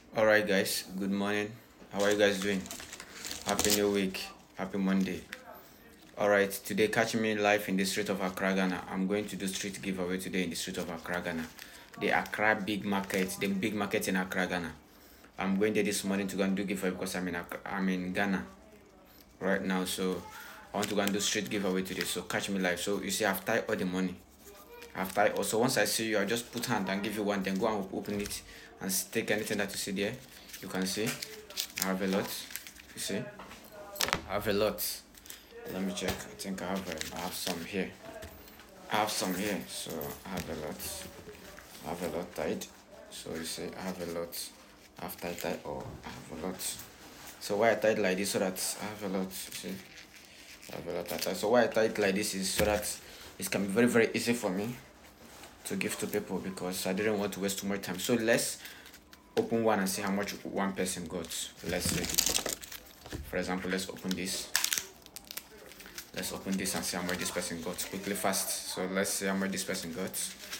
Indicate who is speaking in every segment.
Speaker 1: All right, guys. Good morning. How are you guys doing? Happy New Week. Happy Monday. All right. Today, catch me live in the street of Accra, Ghana. I'm going to do street giveaway today in the street of Accra, Ghana. The Accra Big Market, the big market in Accra, Ghana. I'm going there this morning to go and do giveaway because I'm in Ghana right now. So I want to go and do street giveaway today. So catch me live. So you see, I've tied all the money. After also once I see you, I'll just put hand and give you one, then go and open it and take anything that you see there. You can see I have a lot. You see, I have a lot. Let me check. I think I have some here. I have some here, so I have a lot. I have a lot tied. So you see, I have a lot. After I tied, oh, I have a lot. So why I tied like this so that I have a lot. You see, I have a lot of tied. So why I tied like this is so that it can be very easy for me to give to people because I didn't want to waste too much time. So let's open one and see how much one person got. Let's see. For example, let's open this. Let's open this and see how much this person got. Quickly, fast. So let's see how much this person got.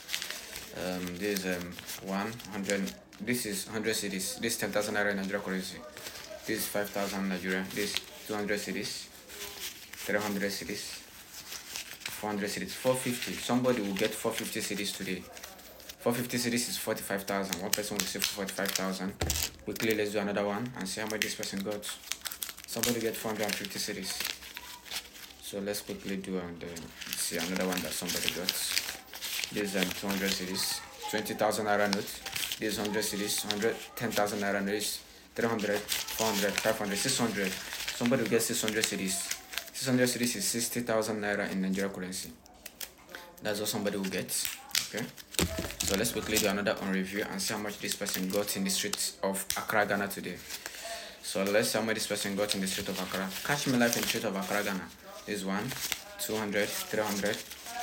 Speaker 1: This is 100. This is 100 cities. This is 10,000 naira in Nigeria currency. This is 5,000 Nigeria. This 200 cities. 300 cities. 400 cities. 450. Somebody will get 450 cities today. 450 cities is 45,000. One person will receive 45,000. Quickly, let's do another one and see how much this person got. Somebody get 450 cities. So let's quickly do and see another one that somebody got. This is 200 cities. 20,000 naira note. This is 100 cities. 10,000 naira notes. 300, 400, 500, 600. Somebody will get 600 cities. 600 cities is 60,000 naira in Nigeria currency. That's what somebody will get. Okay. So let's quickly do another on review and see how much this person got in the streets of Accra, Ghana today. So let's see how much this person got in the street of Accra. Catch me live in the street of Accra, Ghana. This one, 200, 300,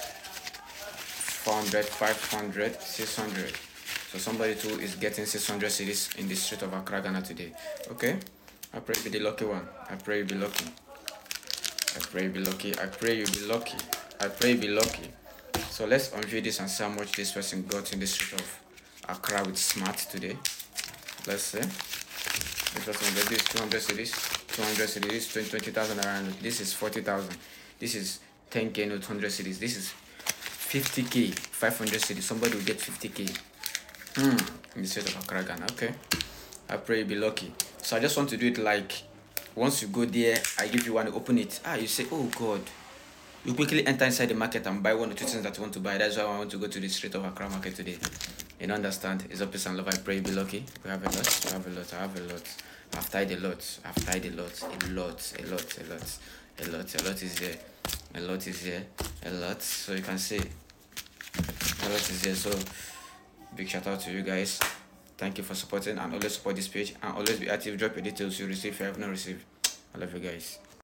Speaker 1: 400, 500, 600. So somebody too is getting 600 cities in the street of Accra, Ghana today. Okay. I pray you be the lucky one. I pray you be lucky. I pray you be lucky. I pray you be lucky. I pray you be lucky. So let's unview this and see how much this person got in the street of Accra with Smart today. Let's see. This person got this 200 cities, 200 cities, 20,000 around. This is 40,000. This is 10k no 200 cities. This is 50k, 500 cities. Somebody will get 50k. In the street of Accra, Ghana. Okay. I pray you be lucky. So I just want to do it like once you go there, I give you one to open it. You say, oh God. You quickly enter inside the market and buy one or two things that you want to buy. That's why I want to go to the street of Accra market today. You understand? It's a peace and love. I pray you be lucky. We have a lot. We have a lot. I have a lot. I've tied a lot. I've tied a lot. A lot. A lot. A lot. A lot. A lot is here. A lot is here. A lot. So you can see a lot is here. So big shout out to you guys. Thank you for supporting and always support this page and always be active. Drop your details you receive if you have not received. I love you guys.